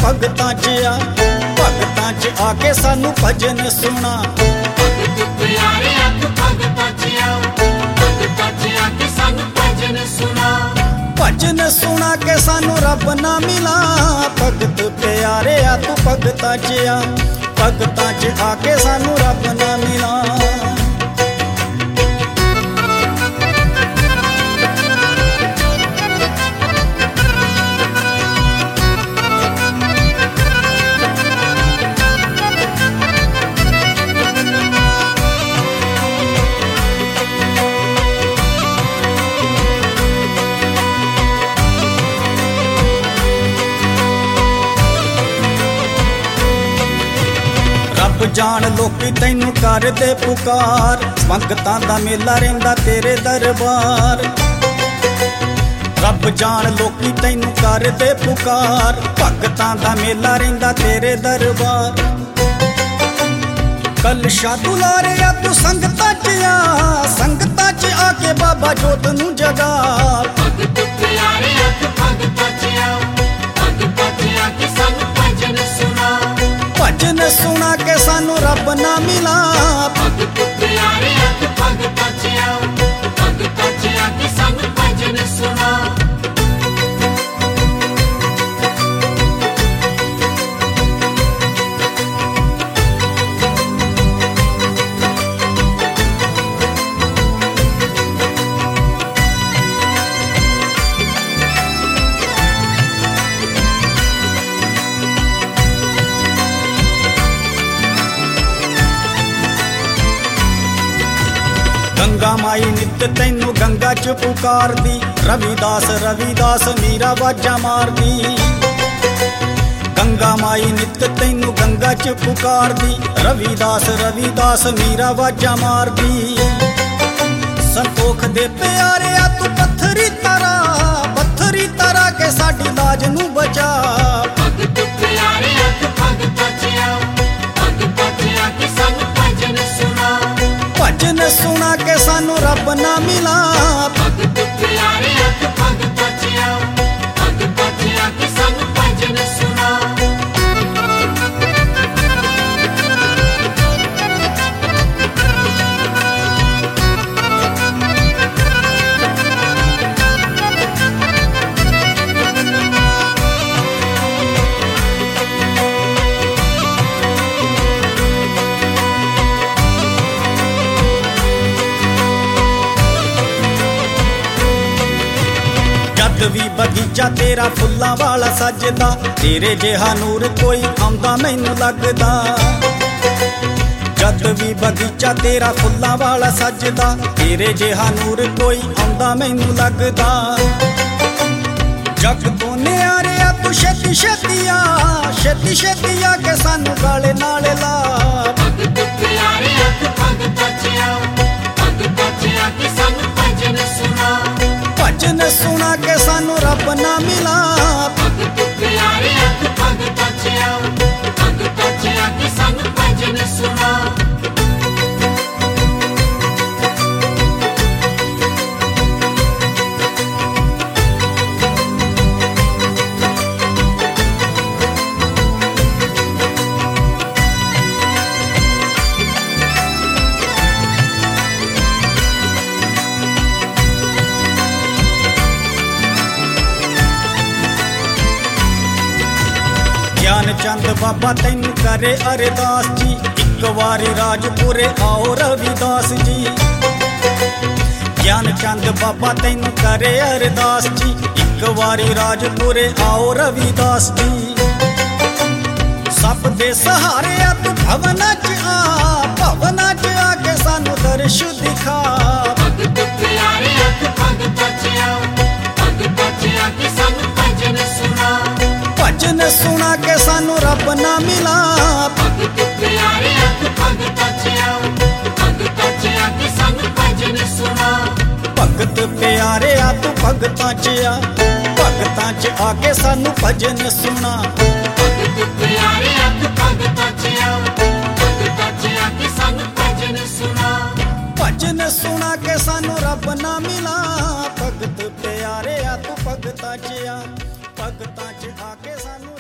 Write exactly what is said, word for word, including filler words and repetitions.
भगतां च आ भगतां च आके सानू भजन सुना। भगत प्यारे तू भगतां च आ भगतां च आके सानू भजन सुना। भजन सुना के सानू रब ना मिला भगत प्यारे आ तू भगतां च आ भगतां च आके सानू रब ना मिला। रब जान लोकी तैनू करदे पुकार भगतां दा मेला रहिंदा तेरे दरबार। रब जान लोकी तैनू करदे पुकार भगतां दा मेला रहिंदा तेरे दरबार। कलशा दुलारे आ तू संगतां च आ संगतां च आके बाबा जोत नू जगा। भगत प्यारे तू भगतां च आ भगतां च आके सानू भजन सुना। भजन सुना के सानू रब ना मिला। भगत प्यारे तू भगतां च आ भगतां च आके सानू भजन सुना। गंगा माई नित तैनू गंगा च पुकार दी रविदास रविदास मीरा वाजा मार दी। गंगा माई नित तैनू गंगा च पुकार दी रविदास रविदास मीरा वाजा मार दी। संतोख दे प्यारे आ तू पत्थरी तरा पत्थरी तरा के साडी लाज नू बचा। भगत प्यारे तू भगतां च आ भगतां च आके सानू भजन सुना। भजन सुना के सानू रब ना मिला। भगत प्यारे तू भगतां च आ भगतां च आके सानू भजन सुना। जद भी बगीचा तेरा फुल्लां वाला सजदा तेरे जिहा नूर कोई आंदा मैनू लगदा। जद भी बगीचा तेरा फुल्लां वाला सजदा तेरे जिहा नूर कोई आंदा मैनू लगदा। जग तो न्यारे आ तू छेती छेती आ छेती छेती आ के सानू गाले नाल ला। भगत प्यारे तू भगतां च आ भगतां च आके सानू भजन सुना। भजन सुना के सानू रब ना मिला। भगत प्यारे तू भगतां च आ भगतां च आके सानू भजन सुना। ज्ञान चंद बाबा तैनू करे अरदास जी एक वारी राजपुरे आओ रविदास जी। ज्ञान चंद बाबा तैनू करे अरदास जी एक वारी राजपुरे आओ रविदास जी। सब दे सहारे आ तू भवना च आ भवना च आके सानू दर्श दिखा। भगत प्यारे तू भगतां च आ भगतां च आके सानू भजन सुना। भजन सुना के सानू रब ना मिला। भगत प्यारे तू भगतां च आ भगतां च आके सानू भजन सुना। भगत प्यारे आ तू भगतां च आ भगतां च आके सानू भजन सुना। भगत प्यारे तू भगतां च आ भगतां च आके सानू भजन सुना। भजन सुना के सानू रब ना मिला। भगत प्यारे आ तू भगतां च आ भगतां च आके सानू